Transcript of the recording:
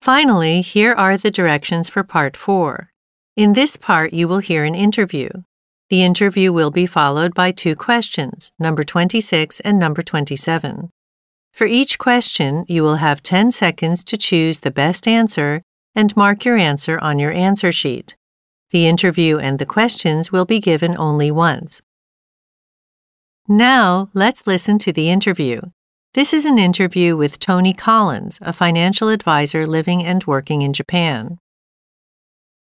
Finally, here are the directions for Part 4. In this part, you will hear an interview. The interview will be followed by 2 questions, number 26 and number 27. For each question, you will have 10 seconds to choose the best answer and mark your answer on your answer sheet. The interview and the questions will be given only once. Now, let's listen to the interview. This is an interview with Tony Collins, a financial advisor living and working in Japan.